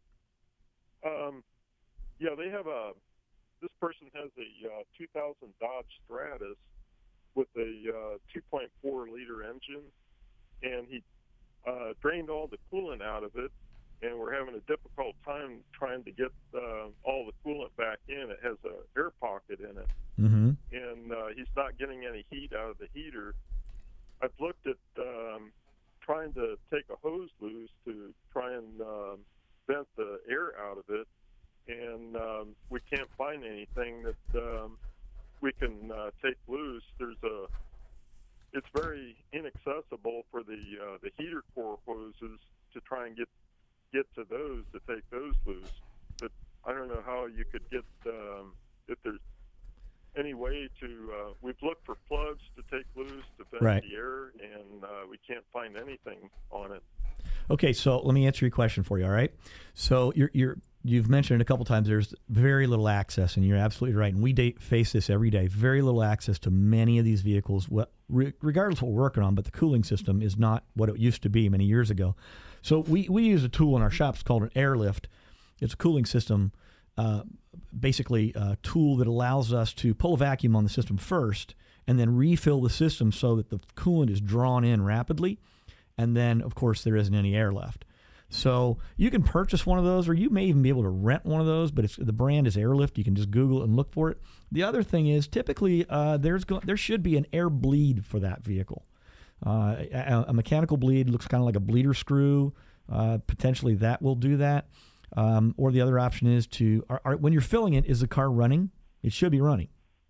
Um, yeah, they have a. This person has a uh, two thousand Dodge Stratus with a uh, two point four liter engine, and he uh, drained all the coolant out of it, and we're having a difficult time trying to get uh, all the coolant back in. It has an air pocket in it, Mm-hmm. and uh, he's not getting any heat out of the heater. I've looked at um, trying to take a hose loose to try and um, vent the air out of it, and um, we can't find anything that um, we can uh, take loose. There's a, it's very inaccessible for the uh, the heater core hoses to try and get get to those to take those loose. But I don't know how you could get um, if there's any way to. Uh, we've looked for plugs to take loose to vent Right. the air, and uh, we can't find anything on it. Okay, so let me answer your question for you. All right. So you're you're you've mentioned it a couple times. There's very little access, and you're absolutely right. And we date, face this every day. Very little access to many of these vehicles, what, re, regardless of what we're working on. But the cooling system is not what it used to be many years ago. So we we use a tool in our shops called an airlift. It's a cooling system, uh, basically a tool that allows us to pull a vacuum on the system first, and then refill the system so that the coolant is drawn in rapidly. And then, of course, there isn't any air left. So you can purchase one of those, or you may even be able to rent one of those, but it's, the brand is Airlift. You can just Google it and look for it. The other thing is typically uh, there's go- there should be an air bleed for that vehicle. Uh, a, a mechanical bleed looks kind of like a bleeder screw. Uh, potentially that will do that. Um, or the other option is to, are, are, when you're filling it, is the car running? It should be running.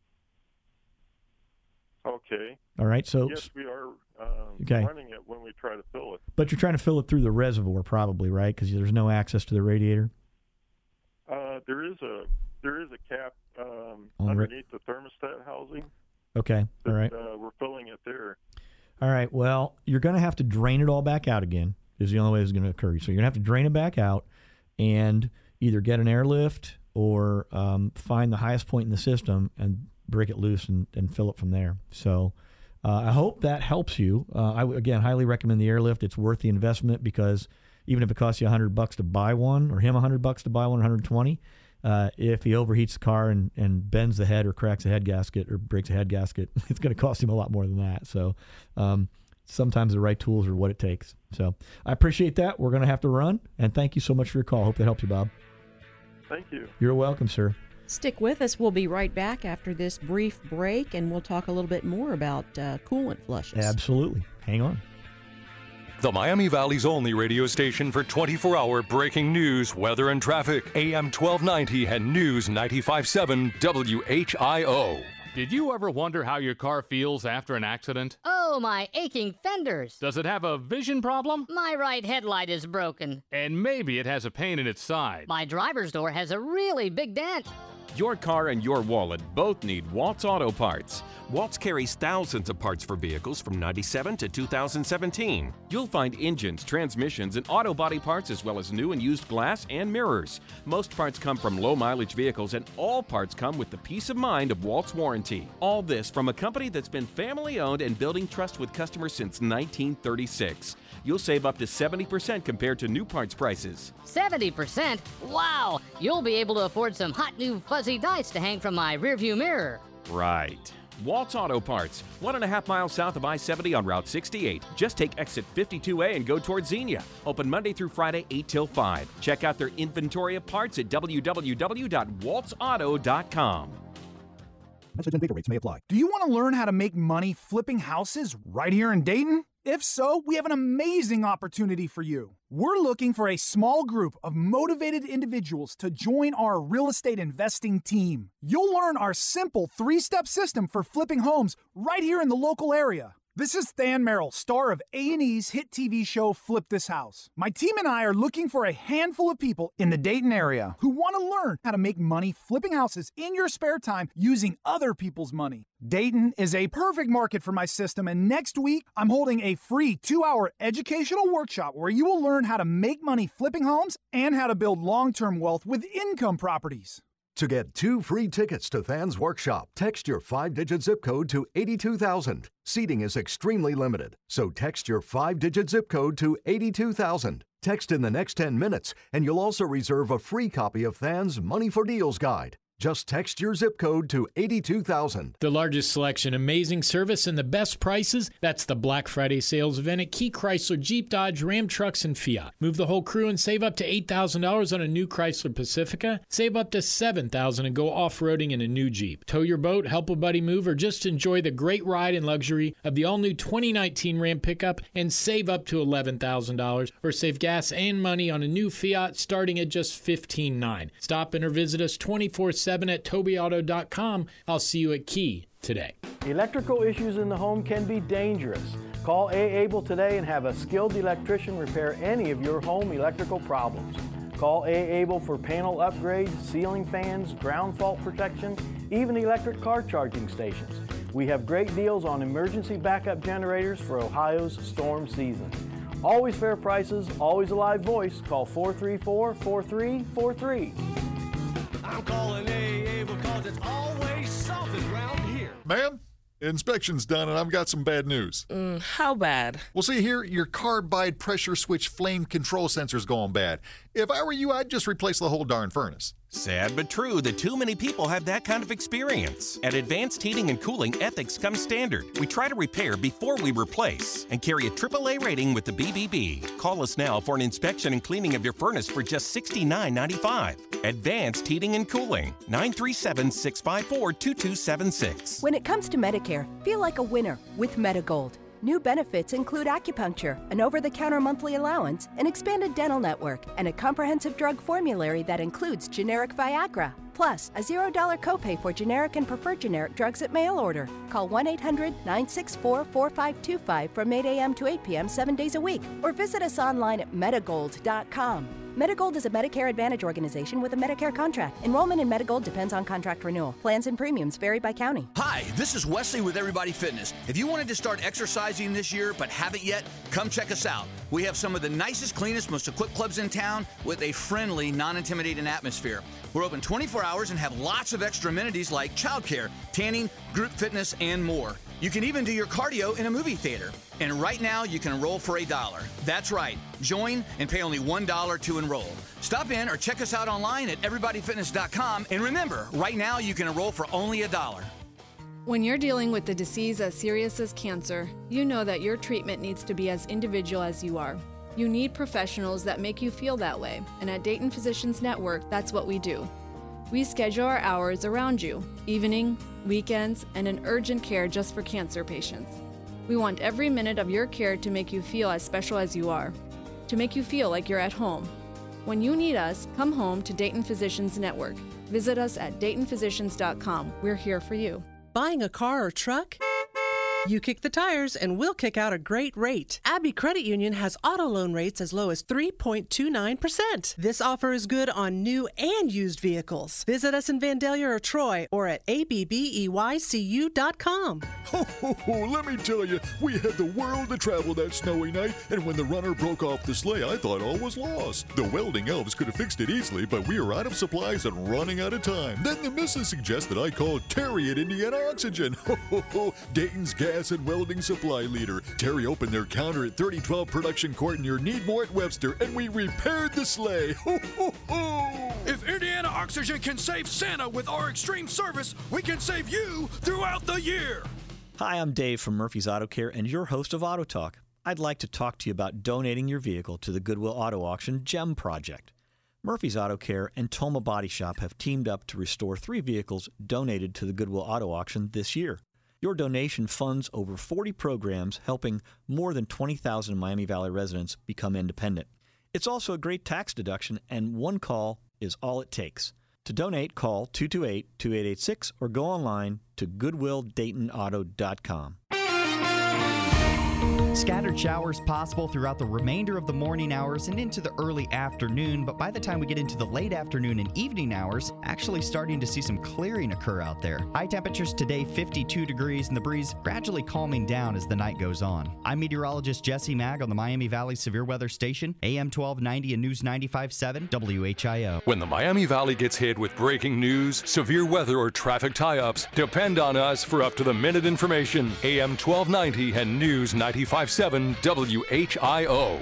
Okay. All right. So yes, we are um, Okay. running it when we try to fill it. But you're trying to fill it through the reservoir, probably, right? Because there's no access to the radiator. Uh, there is a there is a cap um, On the ra- underneath the thermostat housing. Okay. All right. Uh, we're filling it there. All right. Well, you're going to have to drain it all back out again. Is the only way it's going to occur. So you're going to have to drain it back out, and either get an airlift or um, find the highest point in the system and break it loose and, and fill it from there. So uh, I hope that helps you. Uh, I would, again, highly recommend the airlift. It's worth the investment because even if it costs you a hundred bucks to buy one, or him a hundred bucks to buy one, one hundred twenty, uh, if he overheats the car and, and bends the head or cracks a head gasket or breaks a head gasket, it's going to cost him a lot more than that. So um, sometimes the right tools are what it takes. So I appreciate that. We're going to have to run, and thank you so much for your call. Hope that helps you, Bob. Thank you. You're welcome, sir. Stick with us. We'll be right back after this brief break, and we'll talk a little bit more about uh, coolant flushes. Absolutely. Hang on. The Miami Valley's only radio station for twenty-four hour breaking news, weather, and traffic. A M twelve ninety and News ninety-five point seven W H I O. Did you ever wonder how your car feels after an accident? Oh, my aching fenders. Does it have a vision problem? My right headlight is broken. And maybe it has a pain in its side. My driver's door has a really big dent. Your car and your wallet both need Waltz Auto Parts. Waltz carries thousands of parts for vehicles from ninety-seven to two thousand seventeen. You'll find engines, transmissions, and auto body parts as well as new and used glass and mirrors. Most parts come from low-mileage vehicles, and all parts come with the peace of mind of Waltz warranty. All this from a company that's been family-owned and building trust with customers since nineteen thirty-six. You'll save up to seventy percent compared to new parts prices. seventy percent? Wow! You'll be able to afford some hot new fuzzy dice to hang from my rearview mirror. Right. Waltz Auto Parts, one and a half miles south of I seventy on Route sixty-eight. Just take exit fifty-two A and go towards Xenia. Open Monday through Friday, eight till five. Check out their inventory of parts at w w w dot waltz auto dot com. Message and data rates may apply. Do you want to learn how to make money flipping houses right here in Dayton? If so, we have an amazing opportunity for you. We're looking for a small group of motivated individuals to join our real estate investing team. You'll learn our simple three-step system for flipping homes right here in the local area. This is Than Merrill, star of A and E's hit T V show Flip This House. My team and I are looking for a handful of people in the Dayton area who want to learn how to make money flipping houses in your spare time using other people's money. Dayton is a perfect market for my system, and next week I'm holding a free two-hour educational workshop where you will learn how to make money flipping homes and how to build long-term wealth with income properties. To get two free tickets to Than's workshop, text your five-digit zip code to eighty-two thousand. Seating is extremely limited, so text your five-digit zip code to eighty-two thousand. Text in the next ten minutes, and you'll also reserve a free copy of Than's Money for Deals guide. Just text your zip code to eighty-two thousand. The largest selection, amazing service, and the best prices. That's the Black Friday sales event at Key Chrysler, Jeep, Dodge, Ram trucks, and Fiat. Move the whole crew and save up to eight thousand dollars on a new Chrysler Pacifica. Save up to seven thousand dollars and go off-roading in a new Jeep. Tow your boat, help a buddy move, or just enjoy the great ride and luxury of the all-new twenty nineteen Ram pickup and save up to eleven thousand dollars, or save gas and money on a new Fiat starting at just fifteen thousand nine hundred dollars. Stop in or visit us twenty-four seven at toby auto dot com. I'll see you at Key today. Electrical issues in the home can be dangerous. Call A. Able today and have a skilled electrician repair any of your home electrical problems. Call A. Able for panel upgrades, ceiling fans, ground fault protection, even electric car charging stations. We have great deals on emergency backup generators for Ohio's storm season. Always fair prices, always a live voice. Call four three four, four three four three. I'm calling A Able because it's always something around here. Ma'am, inspection's done and I've got some bad news. Mm, how bad? Well, see here, your carbide pressure switch flame control sensor's going bad. If I were you, I'd just replace the whole darn furnace. Sad but true that too many people have that kind of experience. At Advanced Heating and Cooling, ethics comes standard. We try to repair before we replace and carry a triple A rating with the B B B. Call us now for an inspection and cleaning of your furnace for just sixty-nine ninety-five. Advanced Heating and Cooling, nine three seven, six five four, two two seven six. When it comes to Medicare, feel like a winner with Medigold. New benefits include acupuncture, an over-the-counter monthly allowance, an expanded dental network, and a comprehensive drug formulary that includes generic Viagra, plus a zero dollar copay for generic and preferred generic drugs at mail order. Call one eight hundred, nine six four, four five two five from eight a.m. to eight p.m. seven days a week, or visit us online at medigold dot com. Medigold is a Medicare Advantage organization with a Medicare contract. Enrollment in Medigold depends on contract renewal. Plans and premiums vary by county. Hi, this is Wesley with Everybody Fitness. If you wanted to start exercising this year but haven't yet, come check us out. We have some of the nicest, cleanest, most equipped clubs in town with a friendly, non-intimidating atmosphere. We're open twenty-four hours and have lots of extra amenities like childcare, tanning, group fitness, and more. You can even do your cardio in a movie theater. And right now, you can enroll for a dollar. That's right. Join and pay only one dollar to enroll. Stop in or check us out online at everybody fitness dot com. And remember, right now, you can enroll for only a dollar. When you're dealing with a disease as serious as cancer, you know that your treatment needs to be as individual as you are. You need professionals that make you feel that way. And at Dayton Physicians Network, that's what we do. We schedule our hours around you, evening, weekends, and an urgent care just for cancer patients. We want every minute of your care to make you feel as special as you are, to make you feel like you're at home. When you need us, come home to Dayton Physicians Network. Visit us at dayton physicians dot com. We're here for you. Buying a car or truck? You kick the tires and we'll kick out a great rate. Abbey Credit Union has auto loan rates as low as three point two nine percent. This offer is good on new and used vehicles. Visit us in Vandalia or Troy or at A B B E Y C U dot com. Ho, ho, ho, let me tell you, we had the world to travel that snowy night, and when the runner broke off the sleigh, I thought all was lost. The welding elves could have fixed it easily, but we were out of supplies and running out of time. Then the missus suggested I call Terry at Indiana Oxygen. Ho, ho, ho, Dayton's gas and welding supply leader. Terry opened their counter at thirty twelve Production Court near Needmore at Webster, and we repaired the sleigh. Ho, ho, ho! If Indiana Oxygen can save Santa with our extreme service, we can save you throughout the year. Hi, I'm Dave from Murphy's Auto Care and your host of Auto Talk. I'd like to talk to you about donating your vehicle to the Goodwill Auto Auction GEM project. Murphy's Auto Care and Toma Body Shop have teamed up to restore three vehicles donated to the Goodwill Auto Auction this year. Your donation funds over forty programs helping more than twenty thousand Miami Valley residents become independent. It's also a great tax deduction, and one call is all it takes. To donate, call two two eight, two eight eight six or go online to goodwill dayton auto dot com. Scattered showers possible throughout the remainder of the morning hours and into the early afternoon, but by the time we get into the late afternoon and evening hours, actually starting to see some clearing occur out there. High temperatures today, fifty-two degrees, and the breeze gradually calming down as the night goes on. I'm meteorologist Jesse Mag on the Miami Valley Severe Weather Station, A M twelve ninety and News ninety-five point seven W H I O. When the Miami Valley gets hit with breaking news, severe weather, or traffic tie-ups, depend on us for up-to-the-minute information. A M twelve ninety and News ninety-five point seven W H I O.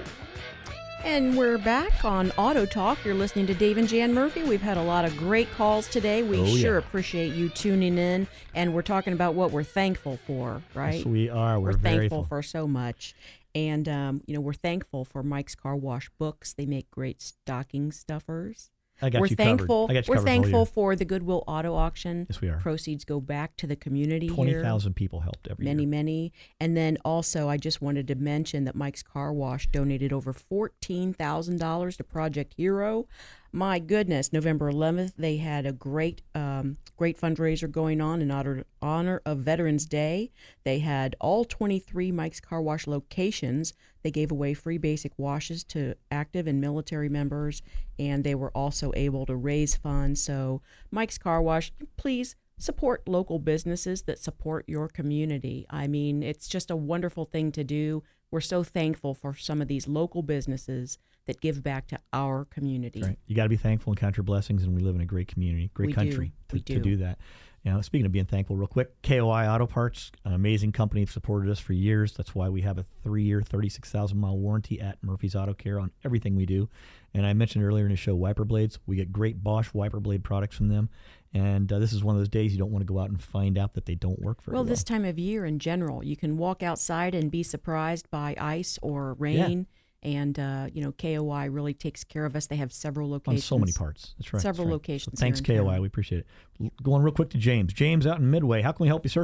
And we're back on Auto Talk. You're listening to Dave and Jan Murphy. We've had a lot of great calls today. We Oh, sure yeah. appreciate you tuning in. And we're talking about what we're thankful for, right? Yes, we are. We're, very thankful full. for so much. And, um, you know, we're thankful for Mike's Car Wash books. They make great stocking stuffers. I got we're you covered. thankful, I got you We're covered the whole thankful year. for the Goodwill Auto Auction. Yes, we are. Proceeds go back to the community here. twenty thousand people helped every Many, year. many. And then also, I just wanted to mention that Mike's Car Wash donated over fourteen thousand dollars to Project Hero. My goodness, November eleventh, they had a great um, great fundraiser going on in honor, honor of Veterans Day. They had all twenty-three Mike's Car Wash locations. They gave away free basic washes to active and military members, and they were also able to raise funds. So Mike's Car Wash, please support local businesses that support your community. I mean, it's just a wonderful thing to do. We're so thankful for some of these local businesses that give back to our community. Right. You got to be thankful and count your blessings, and we live in a great community, great We do. country to, We to do. do that. You know, speaking of being thankful, real quick, K O I Auto Parts, an amazing company, have supported us for years. That's why we have a three-year, thirty-six thousand mile warranty at Murphy's Auto Care on everything we do. And I mentioned earlier in the show, wiper blades. We get great Bosch wiper blade products from them. And uh, this is one of those days you don't want to go out and find out that they don't work very Well, well. this time of year in general, you can walk outside and be surprised by ice or rain. And, uh, you know, K O I really takes care of us. They have several On locations. so many parts. That's right. Several that's right. locations. So thanks, here in K O I. town. We appreciate it. L- Going real quick to James. James out in Midway. How can we help you, sir?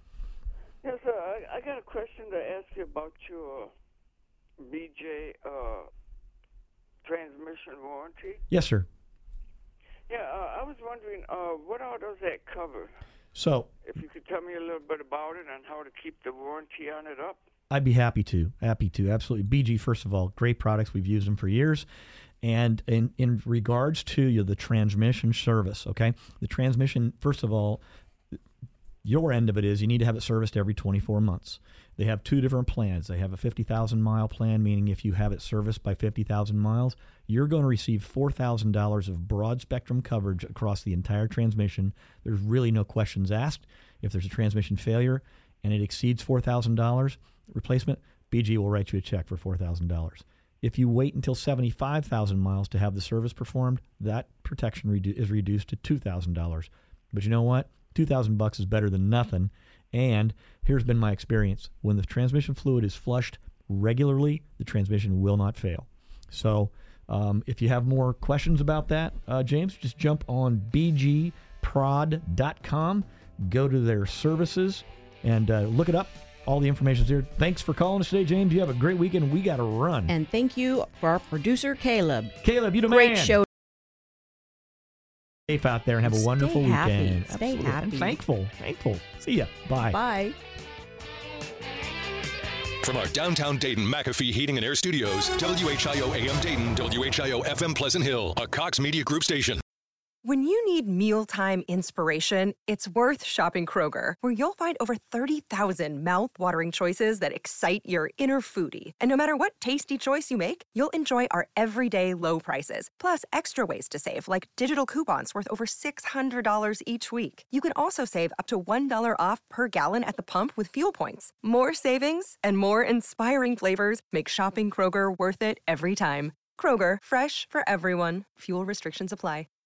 Yes, sir. I, I got a question to ask you about your B J uh, transmission warranty. Yes, sir. Yeah, uh, I was wondering, uh, what all does that cover? So If you could tell me a little bit about it and how to keep the warranty on it up. I'd be happy to. Happy to. Absolutely. B G, first of all, great products. We've used them for years. And in, in regards to you know, the transmission service, okay, the transmission, first of all, your end of it is you need to have it serviced every twenty-four months. They have two different plans. They have a fifty thousand mile plan, meaning if you have it serviced by fifty thousand miles, you're going to receive four thousand dollars of broad spectrum coverage across the entire transmission. There's really no questions asked. If there's a transmission failure and it exceeds four thousand dollars replacement, B G will write you a check for four thousand dollars. If you wait until seventy-five thousand miles to have the service performed, that protection redu- is reduced to two thousand dollars. But you know what? two thousand bucks is better than nothing. And here's been my experience. When the transmission fluid is flushed regularly, the transmission will not fail. So um, if you have more questions about that, uh, James, just jump on b g prod dot com, go to their services, and uh, look it up. All the information's there. Thanks for calling us today, James. You have a great weekend. We got to run. And thank you for our producer, Caleb. Caleb, you the Great man. show. Safe out there and have a Stay wonderful happy. weekend. Stay Absolutely. happy. I'm thankful. Thankful. See ya. Bye. Bye. From our downtown Dayton McAfee Heating and Air Studios, W H I O A M Dayton, W H I O F M Pleasant Hill, a Cox Media Group station. When you need mealtime inspiration, it's worth shopping Kroger, where you'll find over thirty thousand mouth-watering choices that excite your inner foodie. And no matter what tasty choice you make, you'll enjoy our everyday low prices, plus extra ways to save, like digital coupons worth over six hundred dollars each week. You can also save up to one dollar off per gallon at the pump with fuel points. More savings and more inspiring flavors make shopping Kroger worth it every time. Kroger, fresh for everyone. Fuel restrictions apply.